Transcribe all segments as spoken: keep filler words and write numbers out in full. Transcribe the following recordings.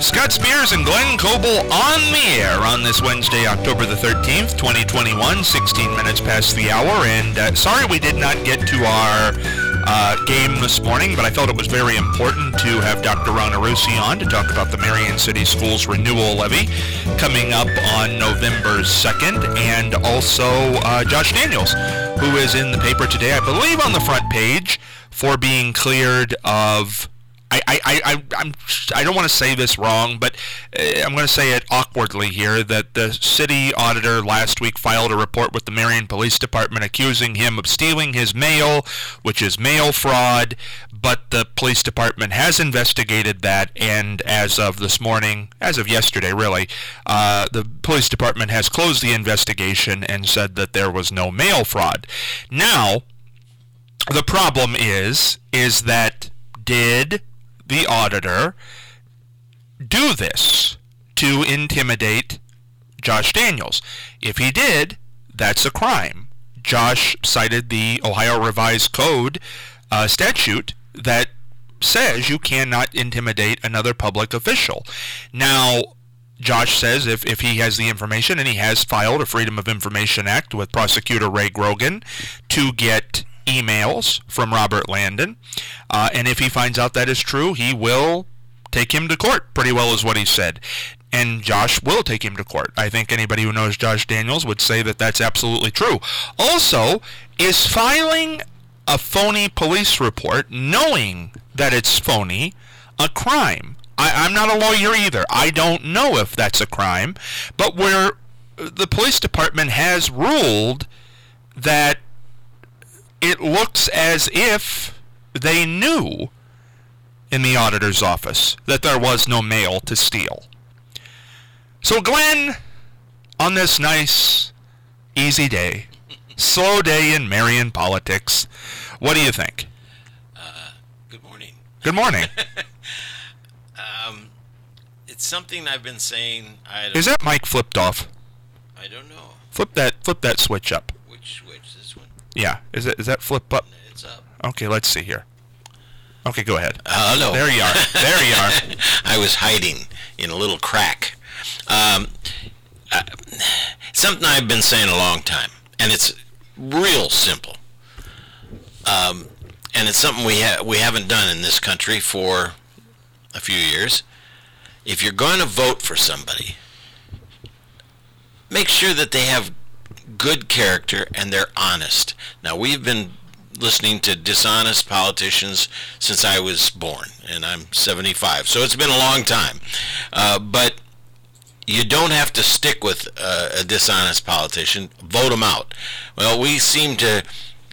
Scott Spears and Glenn Coble on the air on this Wednesday, October the thirteenth, twenty twenty-one, sixteen minutes past the hour. And uh, sorry we did not get to our uh, game this morning, but I felt it was very important to have Doctor Rona Russi on to talk about the Marion City Schools renewal levy coming up on November second, and also uh, Josh Daniels, who is in the paper today, I believe on the front page, for being cleared of... I, I, I, I'm, I don't want to say this wrong, but I'm going to say it awkwardly here, that the city auditor last week filed a report with the Marion Police Department accusing him of stealing his mail, which is mail fraud, but the police department has investigated that, and as of this morning, as of yesterday really, uh, the police department has closed the investigation and said that there was no mail fraud. Now, the problem is, is that did the auditor do this to intimidate Josh Daniels? If he did, that's a crime. Josh cited the Ohio Revised Code uh, statute that says you cannot intimidate another public official. Now, Josh says if, if he has the information, and he has filed a Freedom of Information Act with Prosecutor Ray Grogan to get emails from Robert Landon, uh, and if he finds out that is true, he will take him to court, pretty well is what he said. And Josh will take him to court. I think anybody who knows Josh Daniels would say that that's absolutely true. Also, is filing a phony police report, knowing that it's phony, a crime? I, I'm not a lawyer either. I don't know if that's a crime, but where the police department has ruled that it looks as if they knew in the auditor's office that there was no mail to steal. So Glenn, on this nice, easy day, slow day in Marion politics, what do you think? Uh, good morning. Good morning. um, it's something I've been saying. I don't Is that mic flipped off? I don't know. Flip that. Flip that switch up. Which switch? This one? Yeah. Is it? Is that flip up? It's up. Okay. Let's see here. Okay, go ahead. Uh, hello. There you are. There you are. I was hiding in a little crack. Um, uh, something I've been saying a long time, and it's real simple. Um, and it's something we ha- we haven't done in this country for a few years. If you're going to vote for somebody, make sure that they have good character and they're honest. Now, we've been listening to dishonest politicians since I was born, and I'm seventy-five, so it's been a long time. Uh, but you don't have to stick with uh, a dishonest politician. Vote them out. Well, we seem to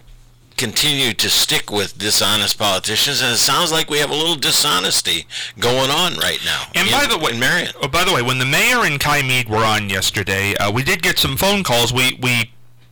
continue to stick with dishonest politicians, and it sounds like we have a little dishonesty going on right now. And in, by the way, in Marion. Oh, by the way, when the mayor and Kai Mead were on yesterday, uh, we did get some phone calls. We we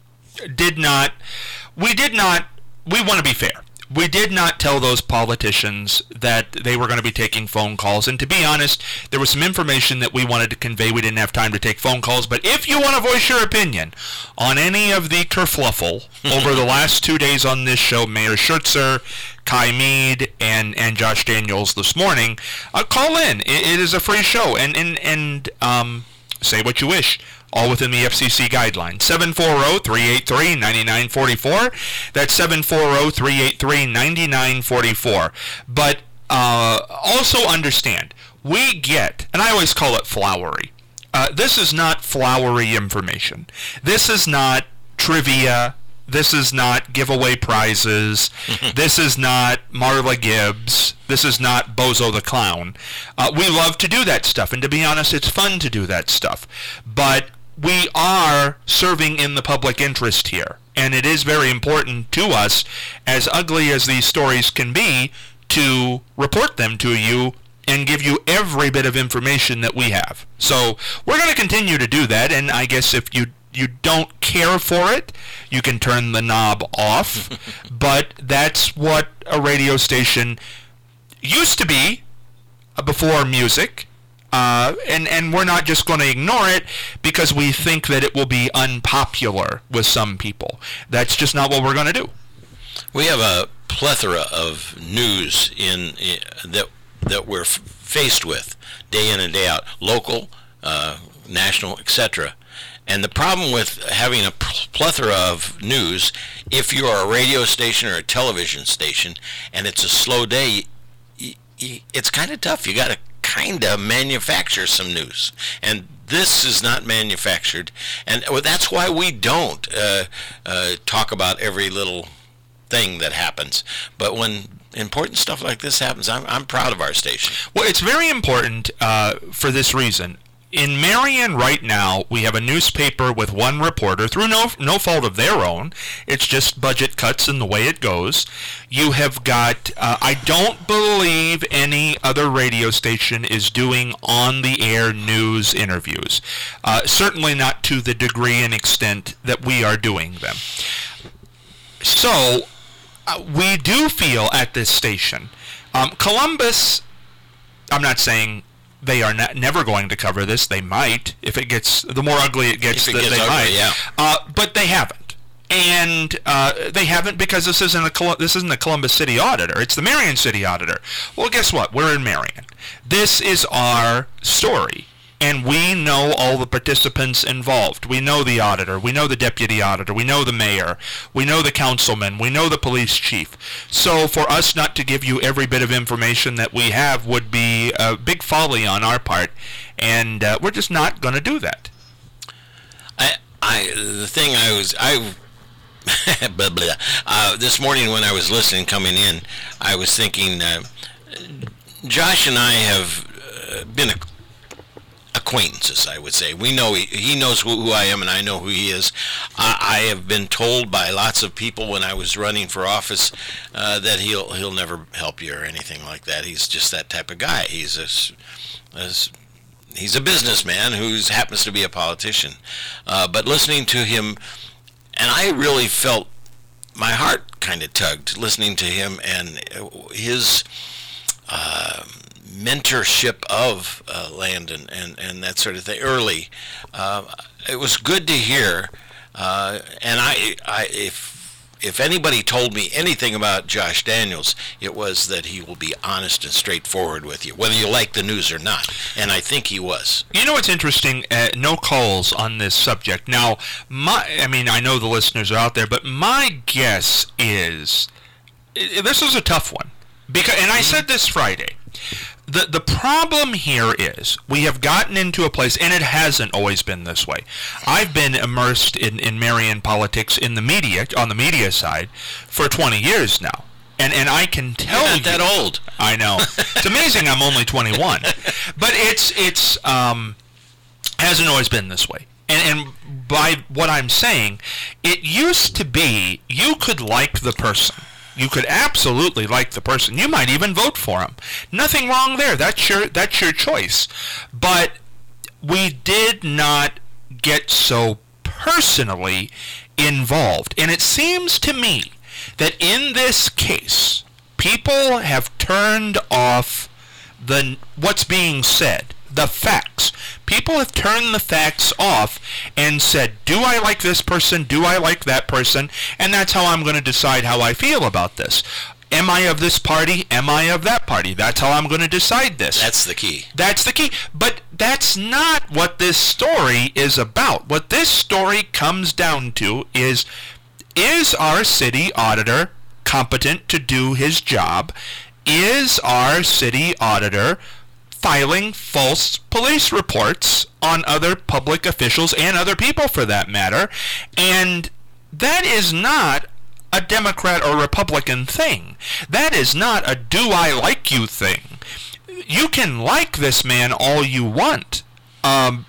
did not. We did not. We want to be fair. We did not tell those politicians that they were going to be taking phone calls. And to be honest, there was some information that we wanted to convey. We didn't have time to take phone calls. But if you want to voice your opinion on any of the kerfluffle over the last two days on this show, Mayor Schertzer, Kai Mead, and, and Josh Daniels this morning, uh, call in. It, it is a free show. And, and, and um, say what you wish. All within the F C C guidelines. seven four zero, three eight three, nine nine four four. That's seven four zero, three eight three, nine nine four four. But uh, also understand, we get, and I always call it flowery. Uh, this is not flowery information. This is not trivia. This is not giveaway prizes. This is not Marla Gibbs. This is not Bozo the Clown. Uh, we love to do that stuff, and to be honest, it's fun to do that stuff. But we are serving in the public interest here, and it is very important to us, as ugly as these stories can be, to report them to you and give you every bit of information that we have. So we're going to continue to do that, and I guess if you you don't care for it, you can turn the knob off, but that's what a radio station used to be before music. Uh, and, and we're not just going to ignore it because we think that it will be unpopular with some people. That's just not what we're going to do. We have a plethora of news in, in that that we're f- faced with day in and day out, local, uh, national, et cetera. And the problem with having a plethora of news, if you're a radio station or a television station and it's a slow day, y- y- it's kind of tough. You got to kind of manufacture some news. And this is not manufactured. And well, that's why we don't uh, uh, talk about every little thing that happens. But when important stuff like this happens, I'm, I'm proud of our station. Well, it's very important uh, for this reason. In Marion right now, we have a newspaper with one reporter through no no fault of their own. It's just budget cuts and the way it goes. You have got, uh, I don't believe any other radio station is doing on-the-air news interviews. Uh, certainly not to the degree and extent that we are doing them. So, uh, we do feel at this station, um, Columbus, I'm not saying they are not, never going to cover this. They might. If it gets, the more ugly it gets, it the, gets they ugly, might. Yeah. Uh, but they haven't. And uh, they haven't because this isn't a this isn't the Columbus City Auditor. It's the Marion City Auditor. Well, guess what? We're in Marion. This is our story. And we know all the participants involved. We know the auditor. We know the deputy auditor. We know the mayor. We know the councilman. We know the police chief. So for us not to give you every bit of information that we have would be a big folly on our part. And uh, we're just not going to do that. I, I, the thing I was, I, blah, blah. Uh, this morning when I was listening coming in, I was thinking, uh, Josh and I have uh, been a acquaintances, I would say. We know he, he knows who, who I am, and I know who he is. I, I have been told by lots of people when I was running for office uh, that he'll he'll never help you or anything like that. He's just that type of guy. He's a, a he's a businessman who happens to be a politician. Uh, but listening to him, and I really felt my heart kind of tugged listening to him and his Uh, mentorship of uh, Landon and, and that sort of thing early. Uh, it was good to hear, uh, and I, I, if if anybody told me anything about Josh Daniels, it was that he will be honest and straightforward with you, whether you like the news or not. And I think he was. You know what's interesting? Uh, no calls on this subject. Now, my, I mean, I know the listeners are out there, but my guess is I- this is a tough one. Because, and I said this Friday. The the problem here is we have gotten into a place, and it hasn't always been this way. I've been immersed in, in Marion politics in the media, on the media side, for twenty years now. And and I can tell You're not you, that old. I know. It's amazing I'm only twenty-one. But it's, it's um, hasn't always been this way. And, and by what I'm saying, it used to be you could like the person. You could absolutely like the person. You might even vote for him. Nothing wrong there. That's your that's your choice. But we did not get so personally involved. And it seems to me that in this case, people have turned off the what's being said, the facts. People have turned the facts off and said, do I like this person? Do I like that person? And that's how I'm going to decide how I feel about this. Am I of this party? Am I of that party? That's how I'm going to decide this. That's the key. That's the key. But that's not what this story is about. What this story comes down to is, is our city auditor competent to do his job? Is our city auditor filing false police reports on other public officials and other people for that matter? And that is not a Democrat or Republican thing. That is not a do I like you thing. You can like this man all you want. Um,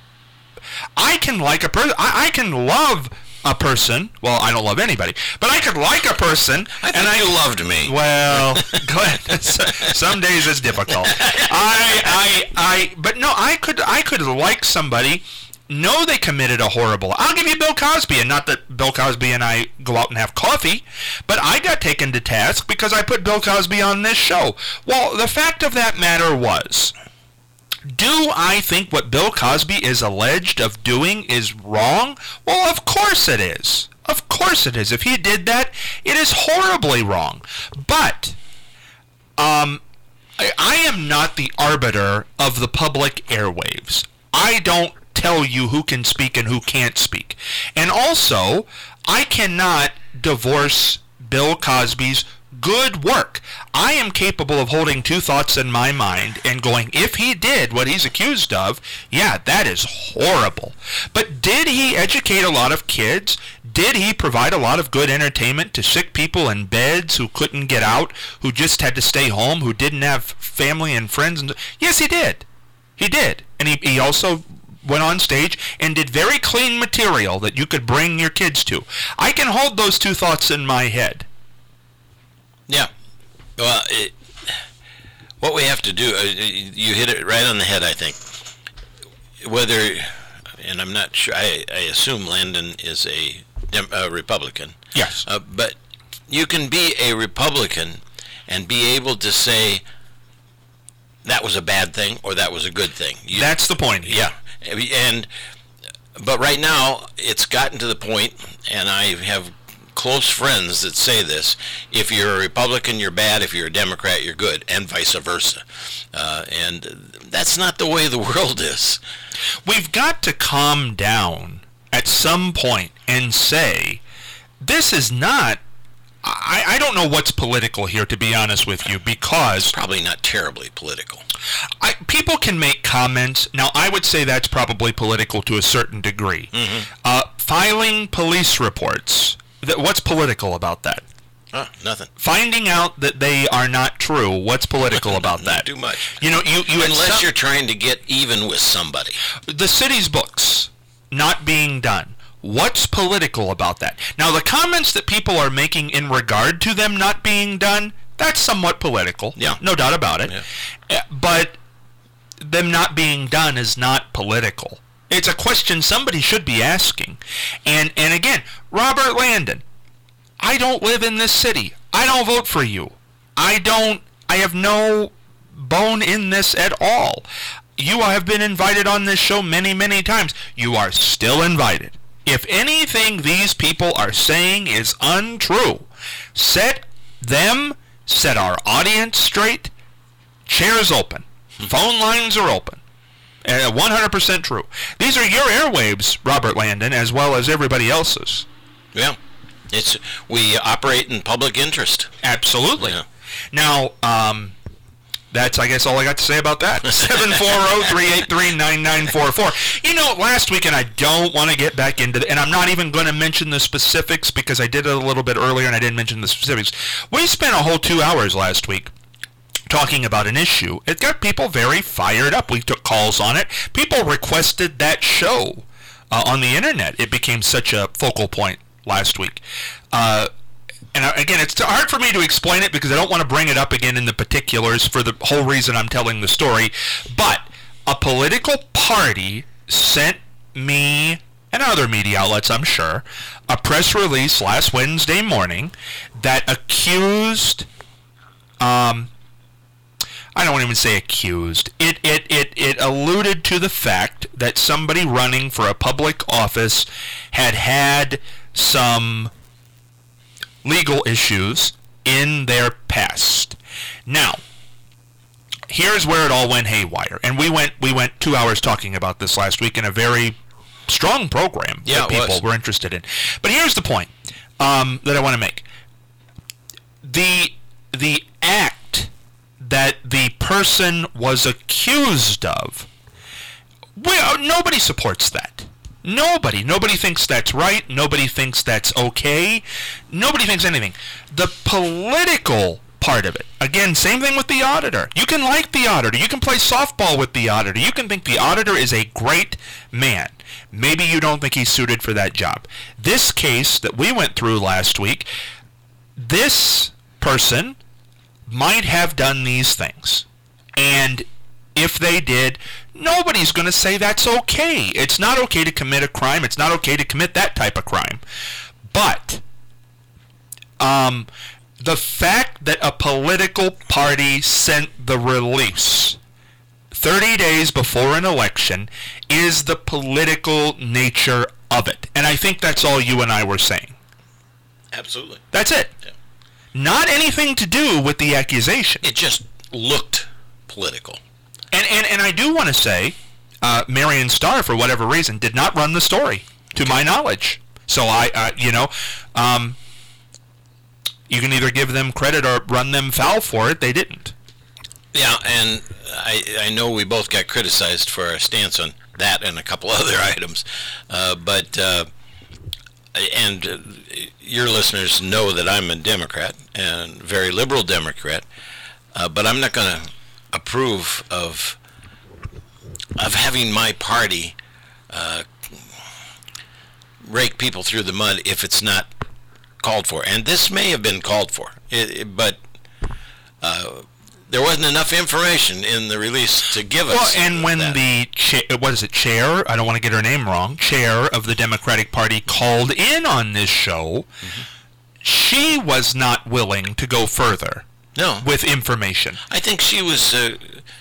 I can like a person. I, I can love a person. Well, I don't love anybody, but I could like a person. I and think I you loved me. Well, go ahead. Some days it's difficult. I, I, I. But no, I could, I could like somebody. Know they committed a horrible. I'll give you Bill Cosby, and not that Bill Cosby and I go out and have coffee, but I got taken to task because I put Bill Cosby on this show. Well, the fact of that matter was, do I think what Bill Cosby is alleged of doing is wrong? Well, of course it is. Of course it is. If he did that, it is horribly wrong. But, um, I, I am not the arbiter of the public airwaves. I don't tell you who can speak and who can't speak. And also, I cannot divorce Bill Cosby's good work. I am capable of holding two thoughts in my mind and going, if he did what he's accused of, yeah, that is horrible. But did he educate a lot of kids? Did he provide a lot of good entertainment to sick people in beds who couldn't get out, who just had to stay home, who didn't have family and friends? And yes, he did. He did. And he, he also went on stage and did very clean material that you could bring your kids to. I can hold those two thoughts in my head. Yeah. Well, it, what we have to do, uh, you hit it right on the head, I think. Whether, and I'm not sure, I, I assume Landon is a, a Republican. Yes. Uh, but you can be a Republican and be able to say that was a bad thing or that was a good thing. You, That's the point. Yeah. And, but right now, it's gotten to the point, and I have close friends that say this: if you're a Republican, you're bad; if you're a Democrat, you're good, and vice versa. Uh, and that's not the way the world is. We've got to calm down at some point and say, this is not... I, I don't know what's political here, to be honest with you, because... Probably not terribly political. I, people can make comments. Now, I would say that's probably political to a certain degree. Mm-hmm. Uh, filing police reports... What's political about that? Huh, nothing. Finding out that they are not true, what's political about that? Not too much. You know, you, you Unless some, you're trying to get even with somebody. The city's books not being done. What's political about that? Now, the comments that people are making in regard to them not being done, that's somewhat political. Yeah. No doubt about it. Yeah. But them not being done is not political. It's a question somebody should be asking. And and again, Robert Landon, I don't live in this city. I don't vote for you. I don't, I have no bone in this at all. You have been invited on this show many, many times. You are still invited. If anything these people are saying is untrue, set them, set our audience straight. Chairs open. Phone lines are open. Uh, one hundred percent true. These are your airwaves, Robert Landon, as well as everybody else's. Yeah. It's we operate in public interest. Absolutely. Yeah. Now, um, that's, I guess, all I got to say about that. seven four zero, three eight three, nine nine four four. You know, last week, and I don't want to get back into it, and I'm not even going to mention the specifics because I did it a little bit earlier and I didn't mention the specifics. We spent a whole two hours last week talking about an issue. It got people very fired up. We took calls on it. People requested that show uh, on the internet. It became such a focal point last week. Uh, and again, it's hard for me to explain it because I don't want to bring it up again in the particulars for the whole reason I'm telling the story. But a political party sent me and other media outlets, I'm sure, a press release last Wednesday morning that accused... Um, I don't even say accused. It, it it it alluded to the fact that somebody running for a public office had had some legal issues in their past. Now, here's where it all went haywire. And we went we went two hours talking about this last week in a very strong program yeah, that people was. were interested in. But here's the point um, that I want to make. The the act that the person was accused of, well, nobody supports that. Nobody. Nobody thinks that's right. Nobody thinks that's okay. Nobody thinks anything. The political part of it, again, same thing with the auditor. You can like the auditor. You can play softball with the auditor. You can think the auditor is a great man. Maybe you don't think he's suited for that job. This case that we went through last week, this person might have done these things. And if they did, nobody's going to say that's okay. It's not okay to commit a crime. It's not okay to commit that type of crime. But um, the fact that a political party sent the release thirty days before an election is the political nature of it. And I think that's all you and I were saying. Absolutely. That's it. Yeah. Not anything to do with the accusation. It just looked political. And and, and I do want to say, uh, Marion Starr, for whatever reason, did not run the story, to my knowledge. So I, uh, you know, um, you can either give them credit or run them foul for it. They didn't. Yeah, and I I know we both got criticized for our stance on that and a couple other items, uh, but uh, and uh, your listeners know that I'm a Democrat and very liberal Democrat, uh, but I'm not going to approve of of having my party uh, rake people through the mud if it's not called for. And this may have been called for, it, it, but uh, there wasn't enough information in the release to give us. Well, and when that. the cha- what is it, chair? I don't want to get her name wrong. Chair of the Democratic Party called in on this show. Mm-hmm. She was not willing to go further. No. With information. I think she was. Uh,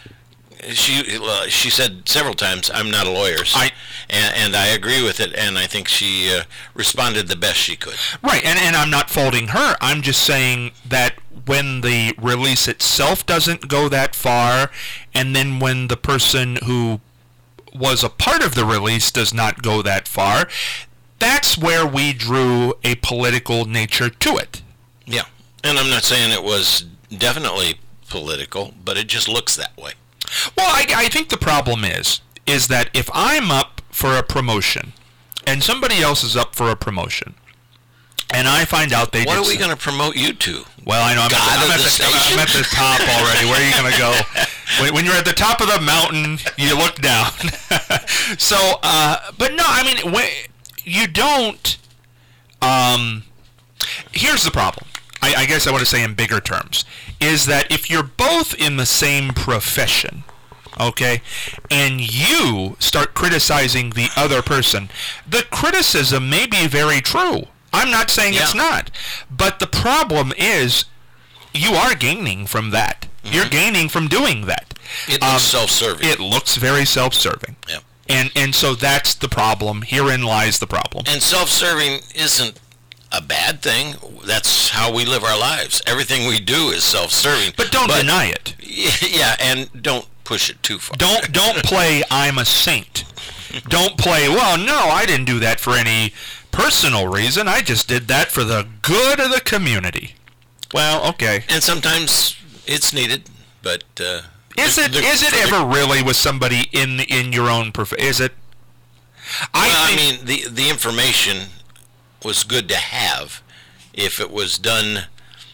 she uh, she said several times, "I'm not a lawyer," so, I, and, and I agree with it. And I think she uh, responded the best she could. Right, and and I'm not faulting her. I'm just saying that when the release itself doesn't go that far, and then when the person who was a part of the release does not go that far, that's where we drew a political nature to it. Yeah, and I'm not saying it was definitely political, but it just looks that way. Well, I, I think the problem is, is that if I'm up for a promotion, and somebody else is up for a promotion, and I find out they what did are we some, going to promote you to? Well, I know, I'm, God at, I'm, of at the the, station? I'm at the top already. Where are you going to go? When, when you're at the top of the mountain, you look down. so, uh, but no, I mean, when, you don't, um, here's the problem. I, I guess I want to say in bigger terms, is that if you're both in the same profession, okay, and you start criticizing the other person, the criticism may be very true. I'm not saying yeah. it's not. But the problem is, you are gaining from that. Mm-hmm. You're gaining from doing that. It looks um, self-serving. It looks very self-serving. Yeah. And, and so that's the problem. Herein lies the problem. And self-serving isn't a bad thing. That's how we live our lives. Everything we do is self-serving. But don't but, deny it. Yeah, and don't push it too far. Don't don't play I'm a saint. Don't play, well, no, I didn't do that for any personal reason. I just did that for the good of the community. Well, okay. And sometimes it's needed, but uh, is it the, is it ever really with somebody in in your own profession? Is it? I, well, I mean, the the information was good to have if it was done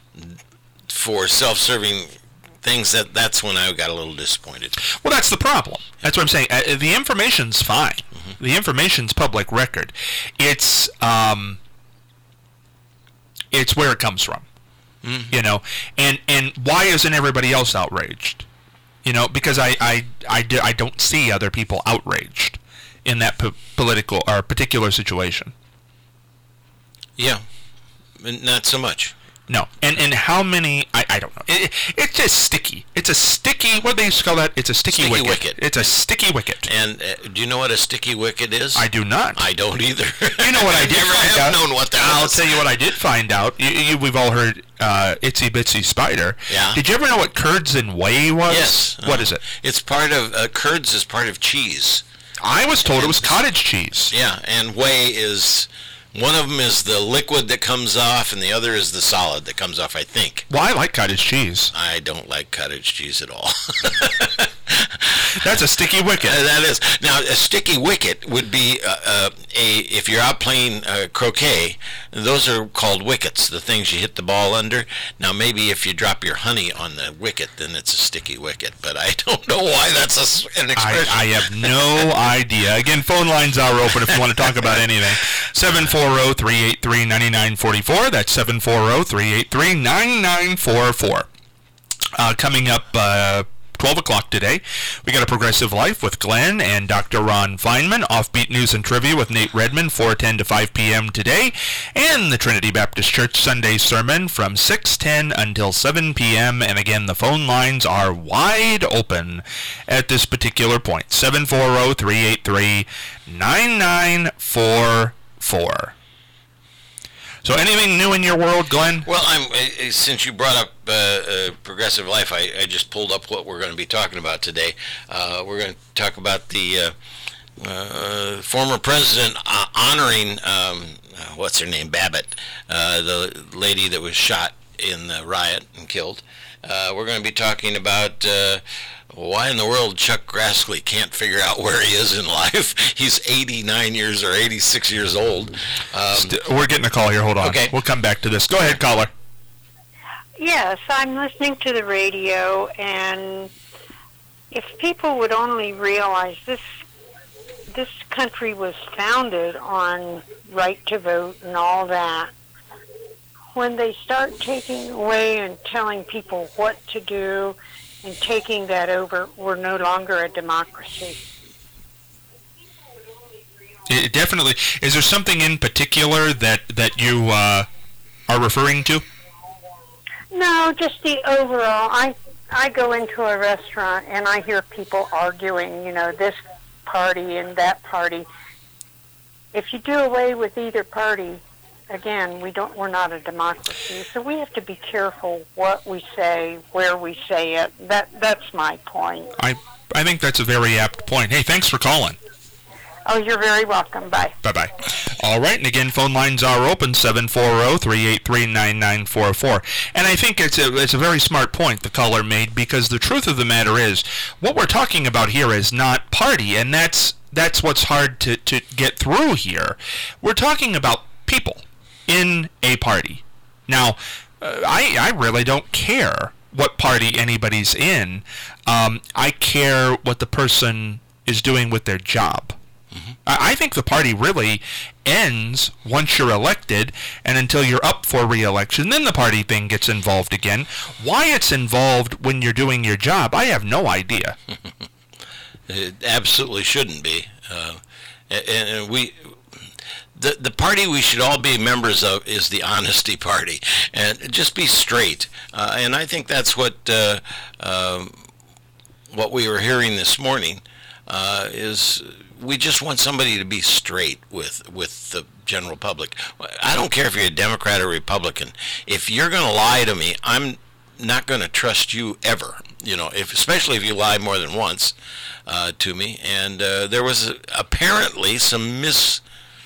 for self-serving things. That that's when I got a little disappointed. Well, that's the problem. That's what I'm saying. Uh, the information's fine. Mm-hmm. The information's public record. It's um, it's where it comes from. Mm-hmm. You know, and and why isn't everybody else outraged? You know, because I I I, do, I don't see other people outraged in that po- political or particular situation. Yeah, not so much. No, and and how many? I, I don't know. It, it's just sticky. It's a sticky. What do they call that? It's a sticky, sticky wicket. wicket. It's a sticky wicket. And uh, do you know what a sticky wicket is? I do not. I don't either. You know what I did Never find have out? known what that I'll is. tell you what I did find out. You, you, we've all heard uh, Itsy Bitsy Spider. Yeah. Did you ever know what curds and whey was? Yes. What uh, is it? It's part of uh, curds is part of cheese. I was told and it was cottage cheese. Yeah, and whey is. One of them is the liquid that comes off, and the other is the solid that comes off, I think. Well, I like cottage cheese. I don't like cottage cheese at all. That's a sticky wicket. Uh, that is. Now, a sticky wicket would be uh, uh, a, if you're out playing uh, croquet, those are called wickets, the things you hit the ball under. Now, maybe if you drop your honey on the wicket, then it's a sticky wicket, but I don't know why that's a, an expression. I, I have no idea. Again, phone lines are open if you want to talk about anything. seven four zero, three eight three, nine nine four four. That's seven four zero, three eight three, nine nine four four. Uh, coming up uh, twelve o'clock today, we got a Progressive Life with Glenn and Doctor Ron Feinman. Offbeat News and Trivia with Nate Redmond, four ten to five p.m. today. And the Trinity Baptist Church Sunday Sermon from six ten until seven p.m. And again, the phone lines are wide open at this particular point. seven four zero, three eight three, nine nine four four. So anything new in your world, Glenn? Well, I'm uh, since you brought up uh, uh, Progressive Life, I, I just pulled up what we're going to be talking about today. Uh, we're going to talk about the uh, uh, former president uh, honoring, um, uh, what's her name, Babbitt, uh, the lady that was shot in the riot and killed. Uh, we're going to be talking about uh, why in the world Chuck Grassley can't figure out where he is in life. He's eighty-nine years or eighty-six years old. Um, St- we're getting a call here. Hold on. Okay. We'll come back to this. Go ahead, caller. Yes, I'm listening to the radio, and if people would only realize this, this country was founded on right to vote and all that. When they start taking away and telling people what to do and taking that over, we're no longer a democracy. It definitely. Is there something in particular that, that you uh, are referring to? No, just the overall. I I go into a restaurant and I hear people arguing, you know, this party and that party. If you do away with either party, again, we don't. We're not a democracy, so we have to be careful what we say, where we say it. That that's my point. I I think that's a very apt point. Hey, thanks for calling. Oh, you're very welcome. Bye. Bye-bye. All right, and again, phone lines are open, seven four zero, three eight three, nine nine four four. And I think it's a, it's a very smart point the caller made, because the truth of the matter is, what we're talking about here is not party, and that's that's what's hard to, to get through here. We're talking about people in a party. Now, uh, I, I really don't care what party anybody's in. Um, I care what the person is doing with their job. Mm-hmm. I, I think the party really ends once you're elected, and until you're up for re-election, then the party thing gets involved again. Why it's involved when you're doing your job, I have no idea. It absolutely shouldn't be. Uh, and, and we... The the party we should all be members of is the Honesty Party, and just be straight. Uh, and I think that's what uh, um, what we were hearing this morning uh, is we just want somebody to be straight with with the general public. I don't care if you're a Democrat or Republican. If you're going to lie to me, I'm not going to trust you ever. You know, if especially if you lie more than once uh, to me. And uh, there was a, apparently some mis.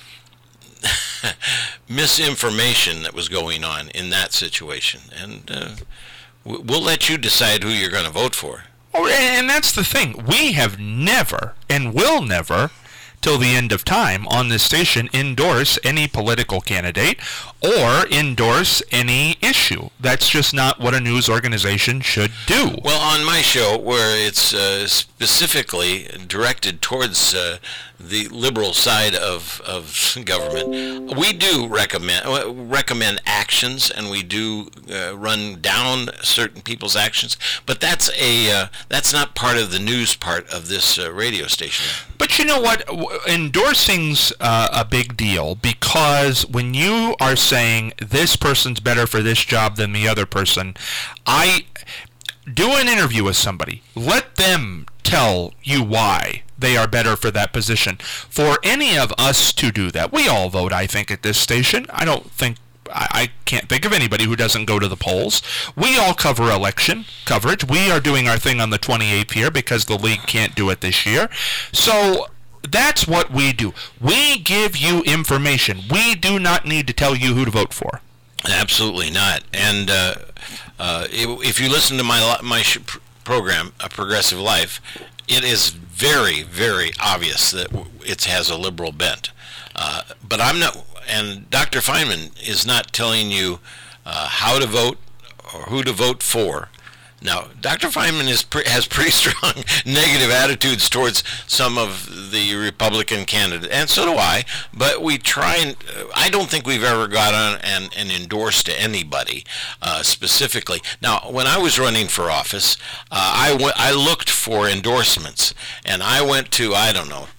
misinformation that was going on in that situation, and uh, we'll let you decide who you're going to vote for. Oh, and that's the thing. We have never, and will never, till the end of time, on this station, endorse any political candidate or endorse any issue. That's just not what a news organization should do. Well, on my show, where it's uh, specifically directed towards uh, the liberal side of, of government, we do recommend recommend actions, and we do uh, run down certain people's actions. But that's a uh, that's not part of the news part of this uh, radio station. But you know what? Endorsing's uh, a big deal, because when you are saying this person's better for this job than the other person, I do an interview with somebody. Let them tell you why they are better for that position. For any of us to do that, we all vote, I think, at this station. I don't think I can't think of anybody who doesn't go to the polls. We all cover election coverage. We are doing our thing on the twenty-eighth here because the league can't do it this year. So that's what we do. We give you information. We do not need to tell you who to vote for. Absolutely not. And uh, uh, if you listen to my my program, A Progressive Life, it is very, very obvious that it has a liberal bent. Uh, but I'm not, and Doctor Feynman is not telling you uh, how to vote or who to vote for. Now, Doctor Feynman is pre- has pretty strong negative attitudes towards some of the Republican candidates, and so do I. But we try and uh, I don't think we've ever got on and, and endorsed to anybody uh, specifically. Now, when I was running for office, uh, I w- I looked for endorsements, and I went to, I don't know,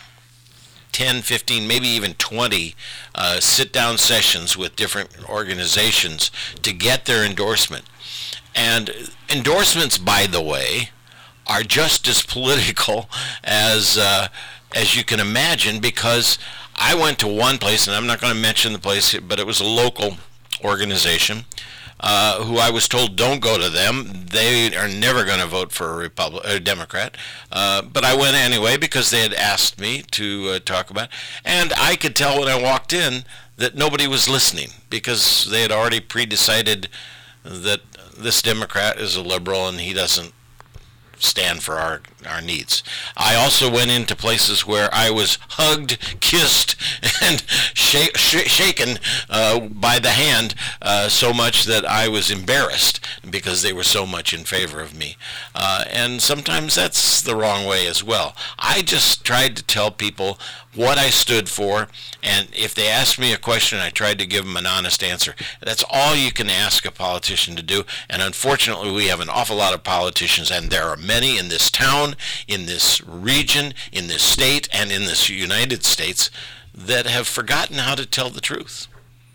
ten, fifteen, maybe even twenty uh, sit-down sessions with different organizations to get their endorsement. And endorsements, by the way, are just as political as uh, as you can imagine, because I went to one place, and I'm not going to mention the place, but it was a local organization uh, who I was told don't go to them. They are never going to vote for a Republic, a Democrat. Uh, but I went anyway because they had asked me to uh, talk about it. And I could tell when I walked in that nobody was listening because they had already pre-decided that this Democrat is a liberal and he doesn't stand for our our needs. I also went into places where I was hugged, kissed, and sh- sh- shaken uh, by the hand uh, so much that I was embarrassed because they were so much in favor of me. Uh, and sometimes that's the wrong way as well. I just tried to tell people what I stood for, and if they asked me a question, I tried to give them an honest answer. That's all you can ask a politician to do, and unfortunately we have an awful lot of politicians, and there are many in this town, in this region, in this state, and in this United States that have forgotten how to tell the truth.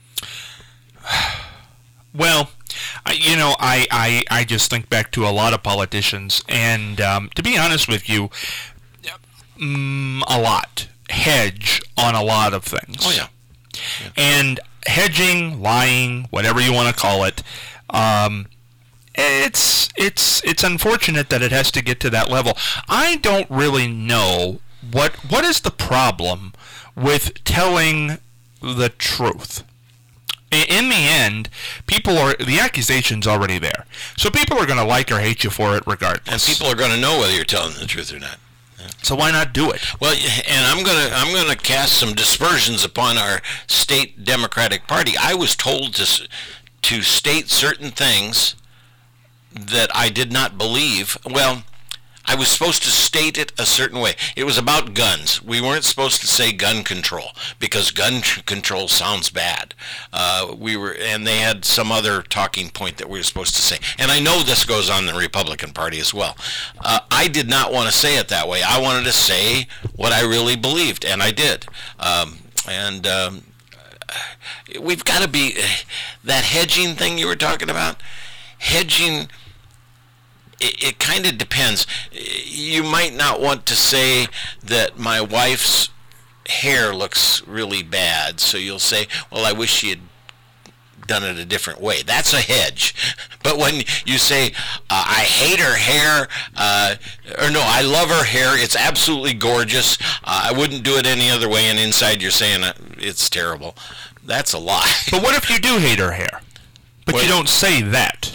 Well, I- you know, I, I, I just think back to a lot of politicians, and um, to be honest with you, mm, a lot hedge on a lot of things. Oh, yeah. yeah. And hedging, lying, whatever you want to call it, um, it's it's it's unfortunate that it has to get to that level. I don't really know what what is the problem with telling the truth. In the end, people are the accusation's already there, so people are going to like or hate you for it regardless. And people are going to know whether you're telling the truth or not. Yeah. So why not do it? Well, and I'm gonna I'm gonna cast some dispersions upon our state Democratic Party. I was told to to state certain things that I did not believe. Well, I was supposed to state it a certain way. It was about guns. We weren't supposed to say gun control because gun control sounds bad. Uh, we were, and they had some other talking point that we were supposed to say. And I know this goes on in the Republican Party as well. Uh, I did not want to say it that way. I wanted to say what I really believed, and I did. Um, and um, we've got to be that hedging thing you were talking about. Hedging. It, it kind of depends. You might not want to say that my wife's hair looks really bad, so you'll say, well, I wish she had done it a different way. That's a hedge. But when you say, uh, I hate her hair, uh, or no, I love her hair, it's absolutely gorgeous, uh, I wouldn't do it any other way, and inside you're saying uh, it's terrible, that's a lie. But what if you do hate her hair? But well, you don't say that.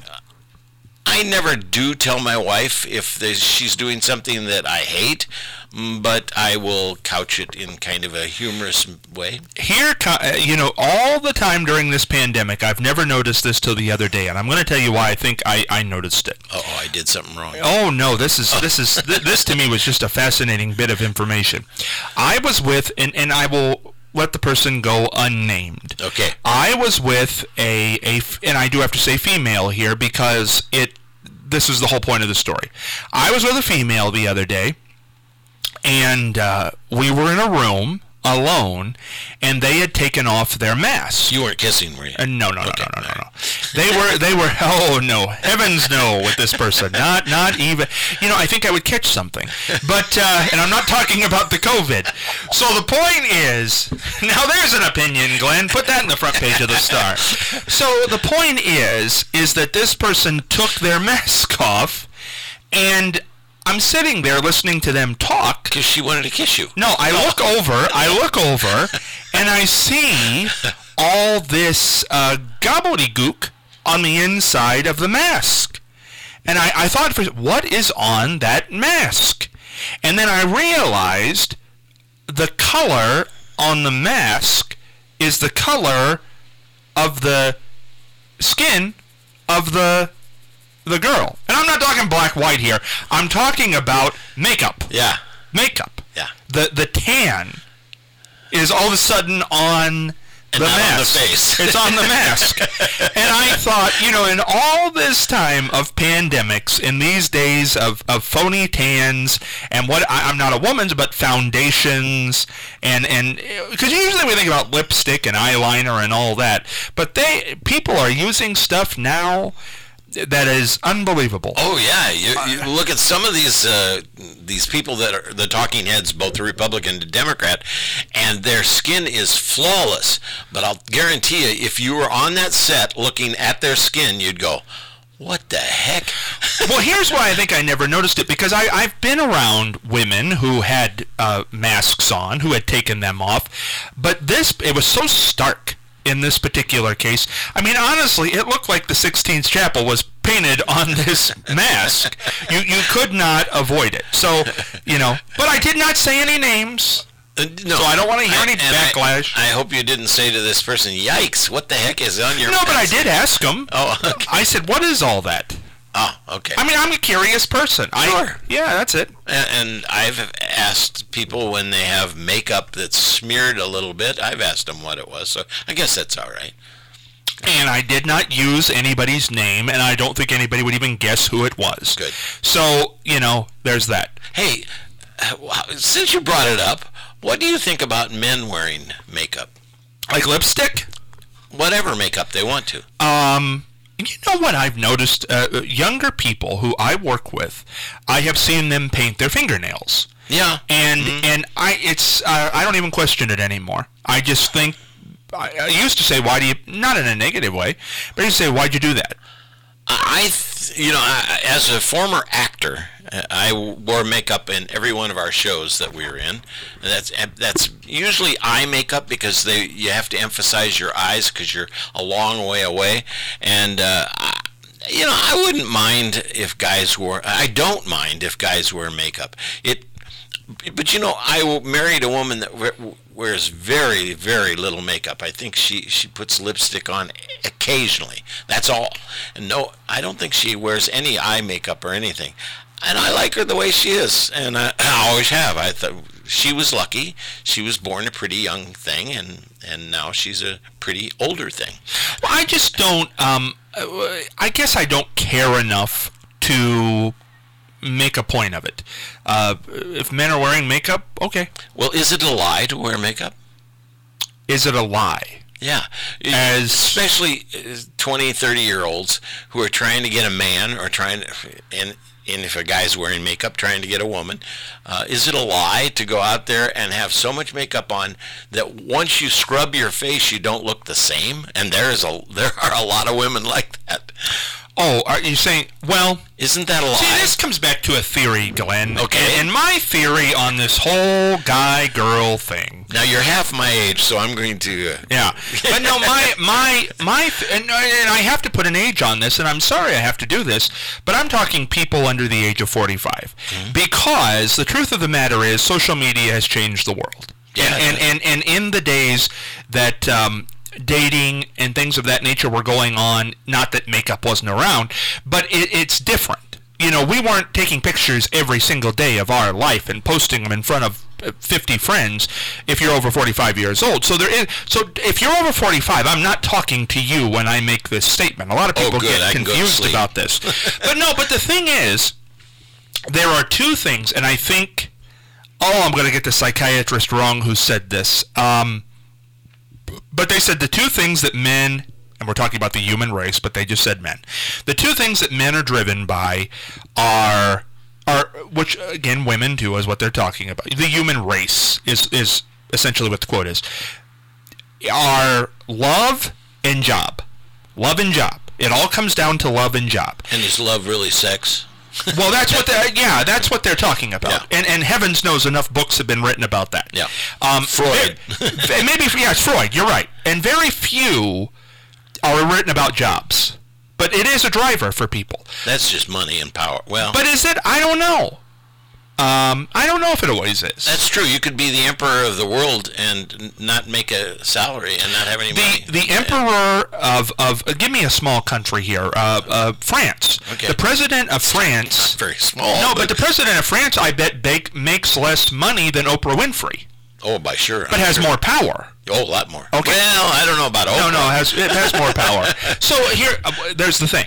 I never do tell my wife if she's doing something that I hate, but I will couch it in kind of a humorous way. Here, you know, all the time during this pandemic, I've never noticed this till the other day, and I'm going to tell you why I think I, I noticed it. Oh, I did something wrong. Oh no, this is this is this to me was just a fascinating bit of information. I was with, and, and I will let the person go unnamed. Okay. I was with a, a, and I do have to say female here because it, this is the whole point of the story. I was with a female the other day, and uh, we were in a room alone, and they had taken off their masks. You weren't kissing, were you? Uh, no, no, no, okay. no, no, no, no. They were, they were, oh no, heavens no with this person. Not, not even, you know, I think I would catch something. But, uh, and I'm not talking about the COVID. So the point is, now there's an opinion, Glenn, put that in the front page of the Star. So the point is, is that this person took their mask off, and I'm sitting there listening to them talk. Because she wanted to kiss you. No, I look over, I look over, and I see all this uh, gobbledygook on the inside of the mask. And I, I thought, what is on that mask? And then I realized the color on the mask is the color of the skin of the the girl. And I'm not talking black, white here. I'm talking about makeup. Yeah. Makeup. Yeah. The the tan is all of a sudden on and the not mask. on the face. It's on the mask. And I thought, you know, in all this time of pandemics, in these days of, of phony tans, and what, I, I'm not a woman's, but foundations, and, and, because usually we think about lipstick and eyeliner and all that, but they, people are using stuff now. that is unbelievable. Oh yeah, you, you look at some of these uh, these people that are the talking heads, both the Republican and Democrat, and their skin is flawless. But I'll guarantee you, if you were on that set looking at their skin, you'd go, "What the heck?" Well, here's why I think I never noticed it, because I, I've been around women who had uh, masks on, who had taken them off, but this, it was so stark in this particular case. I mean, honestly, it looked like the Sixteenth Chapel was painted on this mask. You you could not avoid it. So, you know, but I did not say any names. Uh, no, so I don't want to hear any and backlash. I, I hope you didn't say to this person, "Yikes, what the heck is on your No, mask?" but I did ask him. Oh, okay. I said, what is all that? Oh, okay. I mean, I'm a curious person. Sure. I, yeah, that's it. And, and I've asked people when they have makeup that's smeared a little bit, I've asked them what it was, so I guess that's all right. And I did not use anybody's name, and I don't think anybody would even guess who it was. Good. So, you know, there's that. Hey, since you brought it up, what do you think about men wearing makeup? Like lipstick? Whatever makeup they want to. Um... You know what I've noticed? Uh, younger people who I work with, I have seen them paint their fingernails. Yeah. And mm-hmm. and I it's uh, I don't even question it anymore. I just think I, I used to say, why do you, not in a negative way, but I used to say, why'd you do that? I, you know, I, as a former actor, I wore makeup in every one of our shows that we were in. And that's that's usually eye makeup because they you have to emphasize your eyes because you're a long way away. And uh, I, you know, I wouldn't mind if guys wore. I don't mind if guys wear makeup. It, but you know, I married a woman that wears very, very little makeup. I think she, she puts lipstick on occasionally. That's all. And no, I don't think she wears any eye makeup or anything. And I like her the way she is, and I, I always have. I thought she was lucky. She was born a pretty young thing, and, and now she's a pretty older thing. Well, I just don't, um, I guess I don't care enough to make a point of it. Uh, if men are wearing makeup, okay. Well, is it a lie to wear makeup? Is it a lie? Yeah. As especially twenty, thirty-year-olds who are trying to get a man or trying to, and, and if a guy's wearing makeup trying to get a woman, uh, is it a lie to go out there and have so much makeup on that once you scrub your face you don't look the same? And there is a there are a lot of women like that. Oh, are you saying, well... Isn't that a lie? See, this comes back to a theory, Glenn. Okay. And my theory on this whole guy-girl thing... Now, you're half my age, so I'm going to... Uh... Yeah. But no, my... my, my and, and I have to put an age on this, and I'm sorry I have to do this, but I'm talking people under the age of forty-five. Mm-hmm. Because the truth of the matter is social media has changed the world. Yeah. And, and, and, and in the days that... Um, dating and things of that nature were going on, not that makeup wasn't around, but it, it's different. You know, we weren't taking pictures every single day of our life and posting them in front of fifty friends if you're over forty-five years old. So there is, so if you're over forty-five, I'm not talking to you when I make this statement. A lot of people oh, get confused about this. But no, but the thing is, there are two things, and I think, oh, I'm going to get the psychiatrist wrong who said this. Um... But they said the two things that men, and we're talking about the human race, but they just said men. The two things that men are driven by are, are which, again, women too is what they're talking about. The human race is, is essentially what the quote is, are love and job. Love and job. It all comes down to love and job. And is love really sex? Well, that's what they're, yeah, that's what they're talking about. Yeah. And and heavens knows enough books have been written about that. Yeah. Um, Freud. Very, maybe, yeah, it's Freud, you're right. And very few are written about jobs. But it is a driver for people. That's just money and power. Well. But is it? I don't know. Um, I don't know if it always is. That's true. You could be the emperor of the world and not make a salary and not have any the, money. The emperor of, of uh, give me a small country here, uh, uh, France. Okay. The president of France. Not very small. No, but, but the president of France, I bet, bake, makes less money than Oprah Winfrey. Oh, by sure. But I'm has sure. more power. Oh, a lot more. Okay. Well, I don't know about Oprah. No, no, it has, it has more power. So here, uh, there's the thing.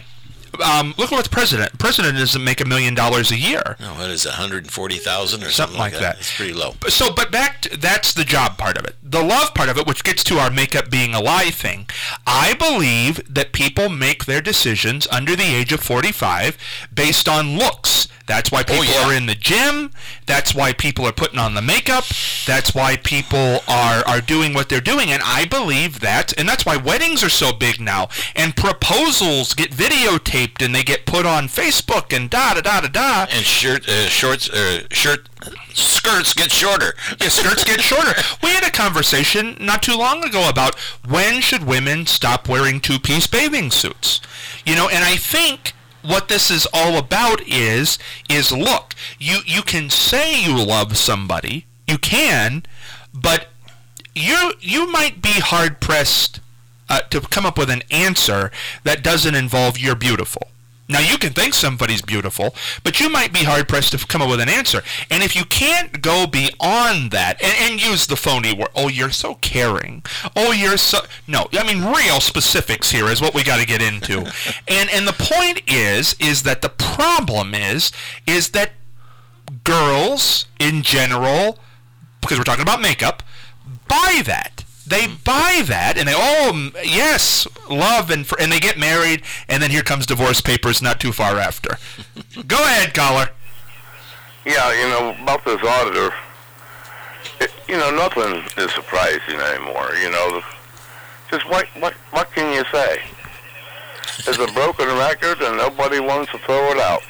Um, look at what the president. The president doesn't make a million dollars a year. No, what is it, one hundred forty thousand or something, something like that. that? It's pretty low. So, but back to, that's the job part of it. The love part of it, which gets to our makeup being a lie thing. I believe that people make their decisions under the age of forty-five based on looks. That's why people oh, yeah. are in the gym. That's why people are putting on the makeup. That's why people are, are doing what they're doing. And I believe that, and that's why weddings are so big now. And proposals get videotaped and they get put on Facebook and da-da-da-da-da. And shirt, uh, shorts, uh, shirt, skirts get shorter. Yeah, skirts get shorter. We had a conversation not too long ago about when should women stop wearing two-piece bathing suits. You know, and I think what this is all about is, is look, you, you can say you love somebody, you can, but you you might be hard-pressed uh, to come up with an answer that doesn't involve you're beautiful. Now, you can think somebody's beautiful, but you might be hard-pressed to come up with an answer. And if you can't go beyond that and, and use the phony word, oh, you're so caring. Oh, you're so... No, I mean, real specifics here is what we got to get into. and and the point is, is that the problem is, is that girls in general, because we're talking about makeup, buy that. They buy that, and they, oh, yes, love, and for, and they get married, and then here comes divorce papers not too far after. Go ahead, caller. Yeah, you know, about this auditor, it, you know, nothing is surprising anymore, you know. Just what, what, what can you say? It's a broken record, and nobody wants to throw it out.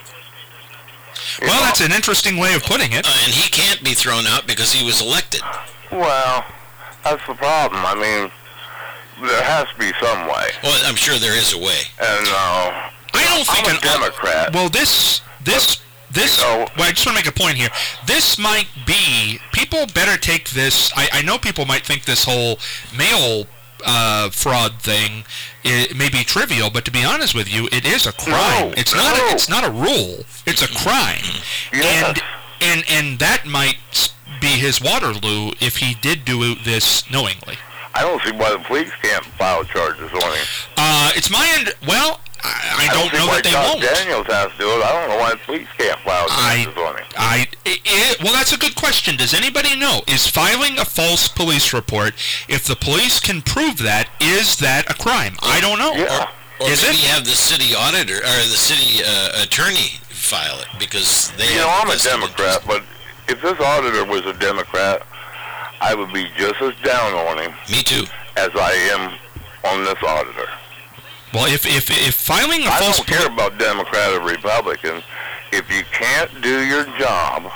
You well, know? That's an interesting way of putting it. Uh, and he can't be thrown out because he was elected. Well... That's the problem. I mean, there has to be some way. Well, I'm sure there is a way. And uh, I don't think I'm a an, Democrat. Well, this this this. You know, well, I just want to make a point here. This might be. People better take this. I, I know people might think this whole mail uh, fraud thing it may be trivial, but to be honest with you, it is a crime. No, it's not. no. A, it's not a rule. It's a crime. Yes. And and and that might be his Waterloo if he did do this knowingly. I don't see why the police can't file charges on him. Uh, it's my end. Well, I, I, I don't, don't see know why that they Todd won't. Daniels has to do it. I don't know why the police can't file I, charges on him. I, it, it, well, that's a good question. Does anybody know? Is filing a false police report, if the police can prove that, is that a crime? I don't know. Yeah. Or Is maybe it? have the city auditor or the city uh, attorney file it because they. You have know, I'm a vested Democrat, interest. but if this auditor was a Democrat, I would be just as down on him Me too. as I am on this auditor. Well, if if if filing a I false don't care about Democrat or Republican. If you can't do your job,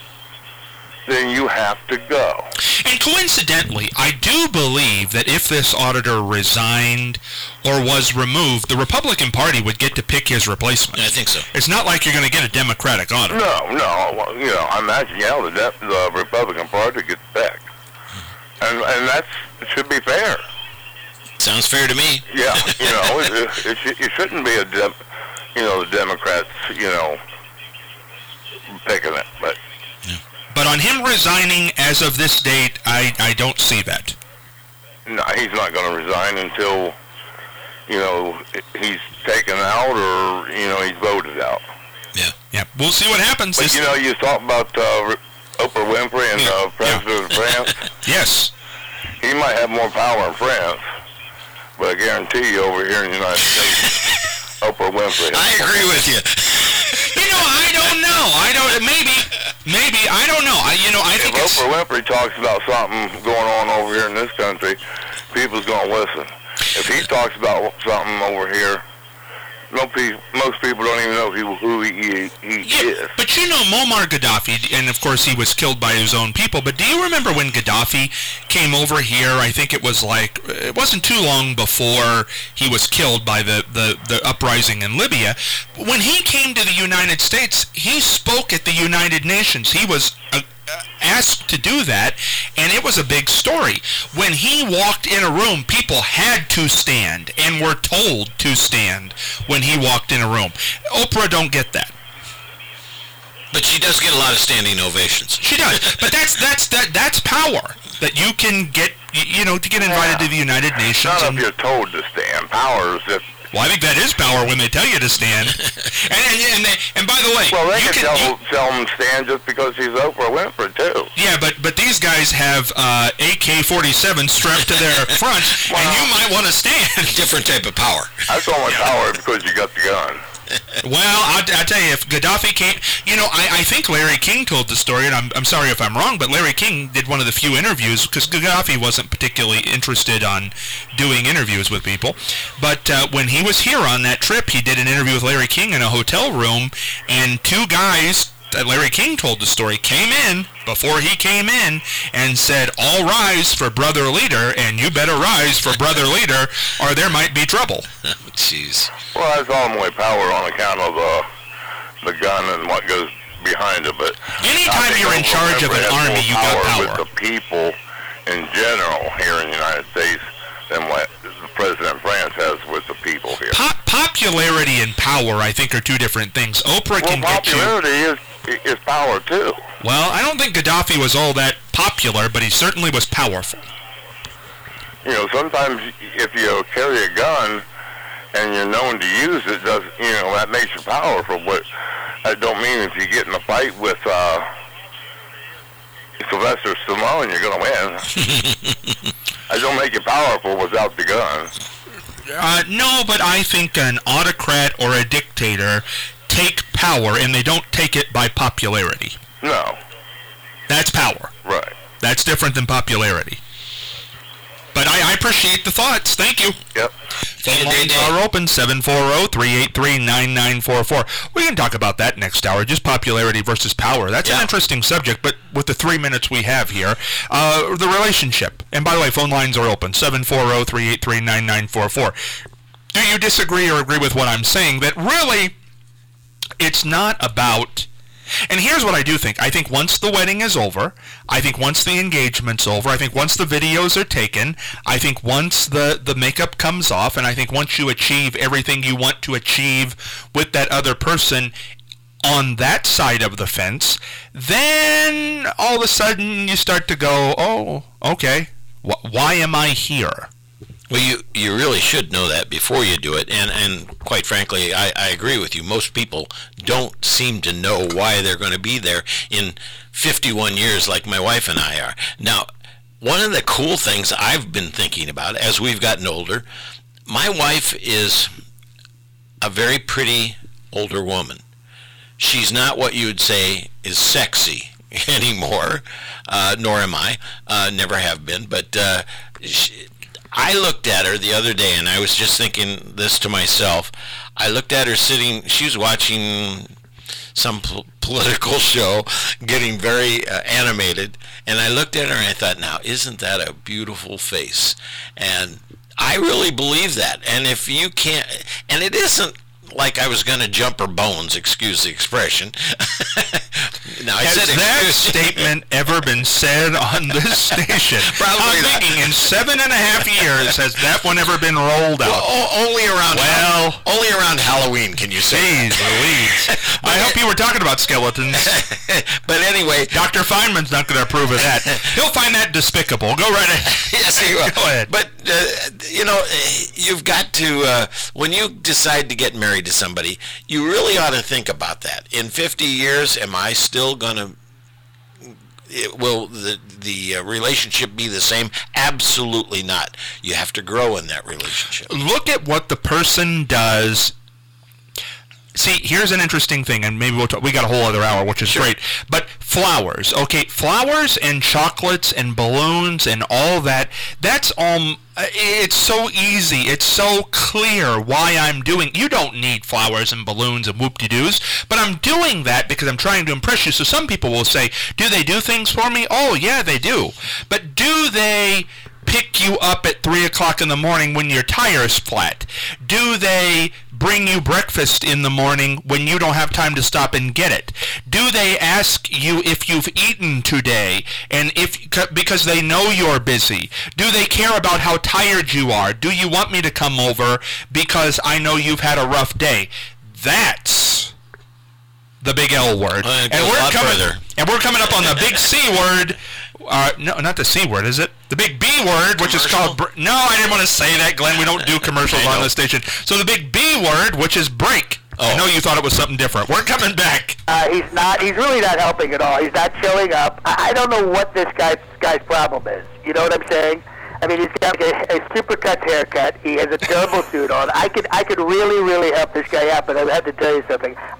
then you have to go. And coincidentally, I do believe that if this auditor resigned or was removed, the Republican Party would get to pick his replacement. I think so. It's not like you're going to get a Democratic auditor. No, no. Well, you know, I imagine, yeah, the, de- the Republican Party gets picked. And and that's, it should be fair. Sounds fair to me. Yeah, you know, it, it, it, sh- it shouldn't be a, dem- you know, the Democrats, you know, picking it. But But on him resigning as of this date, I, I don't see that. no, he's not going to resign until, you know, he's taken out or, you know, he's voted out. Yeah. Yeah, we'll see what happens. But, This- you know, you talk about uh, Oprah Winfrey and Yeah, uh, President of France. Yes. He might have more power in France, but I guarantee you over here in the United States, Oprah Winfrey. I agree with you. You know, I don't know. I don't. Maybe. Maybe. I don't know. I. You know. I If think it's. Oprah Winfrey talks about something going on over here in this country, people's going to listen. If he talks about something over here, no pe- most people don't even know who, who he, he Yeah, is. but you know Muammar Gaddafi, and of course he was killed by his own people, but do you remember when Gaddafi came over here? I think it was like, it wasn't too long before he was killed by the, the, the uprising in Libya. When he came to the United States, he spoke at the United Nations. He was uh, asked to do that, and it was a big story. When he walked in a room, people had to stand and were told to stand when he walked in a room. Oprah don't get that. But she does get a lot of standing ovations. She does, but that's that's that that's power that you can get. You know, to get invited Yeah. to the United Nations. Not And, if you're told to stand. Power is if Well, I think that is power when they tell you to stand. and, and, and, they, and by the way, Well, they you can, can tell, you, tell him to stand just because he's Oprah Winfrey, too. yeah, but but these guys have uh, A K forty-seven strapped to their front, Wow. and you might want to stand. Different type of power. That's only power because you got the gun. Well, I'll, I'll tell you, if Gaddafi came, you know, I, I think Larry King told the story, and I'm, I'm sorry if I'm wrong, but Larry King did one of the few interviews, because Gaddafi wasn't particularly interested on doing interviews with people, but uh, when he was here on that trip, he did an interview with Larry King in a hotel room, and two guys, that Larry King told the story, came in before he came in and said, all rise for brother leader, and you better rise for brother leader, or there might be trouble. Jeez. Well, that's ultimately power on account of uh, the gun and what goes behind it. But Anytime you're in charge of an army, you got power. With the people in general here in the United States than what President France has with the people here. Po- popularity and power, I think, are two different things. Oprah Well, can get you... popularity is is power, too. Well, I don't think Gaddafi was all that popular, but he certainly was powerful. You know, sometimes if you carry a gun and you're known to use it, does you know, that makes you powerful, but that don't mean if you get in a fight with uh, Sylvester Stallone, you're going to win. That don't make you powerful without the gun. Uh, no, but I think an autocrat or a dictator take power, and they don't take it by popularity. No. That's power. Right. That's different than popularity. But I, I appreciate the thoughts. Thank you. Yep. Phone lines are open, seven four zero, three eight three, nine nine four four. We can talk about that next hour, just popularity versus power. That's yeah. an interesting subject, but with the three minutes we have here, uh, the relationship. And by the way, phone lines are open, seven four zero, three eight three, nine nine four four. Do you disagree or agree with what I'm saying, that really it's not about... And here's what I do think. I think once the wedding is over, I think once the engagement's over, I think once the videos are taken, I think once the, the makeup comes off, and I think once you achieve everything you want to achieve with that other person on that side of the fence, then all of a sudden you start to go, oh, okay, wh- why am I here? Well, you, you really should know that before you do it, and, and quite frankly, I, I agree with you. Most people don't seem to know why they're going to be there in fifty-one years like my wife and I are. Now, one of the cool things I've been thinking about as we've gotten older, my wife is a very pretty older woman. She's not what you would say is sexy anymore, uh, nor am I, uh, never have been, but uh, she, I looked at her the other day, and I was just thinking this to myself. I looked at her sitting, she was watching some po- political show, getting very uh, animated, and I looked at her and I thought, now, isn't that a beautiful face? And I really believe that. And if you can't, and it isn't like I was going to jump her bones, excuse the expression. Now, I Has said that excuse. statement ever been said on this station? Probably I'm not. thinking in seven and a half years, has that one ever been rolled out? Well, o- only around Well- only around Halloween can you say Jeez Louise. I hope you were talking about skeletons. But anyway, Doctor Feynman's not going to approve of that. He'll find that despicable. Go right ahead. yes, he will. Go ahead. But uh, you know, you've got to uh, when you decide to get married to somebody, you really ought to think about that. In fifty years, am I still going to? Will the the uh, relationship be the same? Absolutely not. You have to grow in that relationship. Look at what the person does. See, here's an interesting thing, and maybe we'll talk, we got a whole other hour, which is Sure. great. But flowers, okay, flowers and chocolates and balloons and all that, that's um, it's so easy, it's so clear why I'm doing. You don't need flowers and balloons and whoop-de-doos, but I'm doing that because I'm trying to impress you. So some people will say, do they do things for me? Oh, yeah, they do. But do they pick you up at three o'clock in the morning when your tire's flat? Do they bring you breakfast in the morning when you don't have time to stop and get it? Do they ask you if you've eaten today, and if because they know you're busy? Do they care about how tired you are? Do you want me to come over because I know you've had a rough day? That's the big L word. Uh, it and goes we're a lot coming, further. and we're coming up on the big C word. Uh, no, not the C word, is it? The big B word, which is Commercial? called... Br- no, I didn't want to say that, Glenn. We don't do commercials I on know. the station. So the big B word, which is break. I Oh. know you thought it was something different. We're coming back. Uh, he's not. He's really not helping at all. He's not showing up. I, I don't know what this guy, guy's problem is. You know what I'm saying? I mean, he's got a, a supercuts haircut. He has a terrible suit on. I could, I could really, really help this guy out, but I have to tell you something.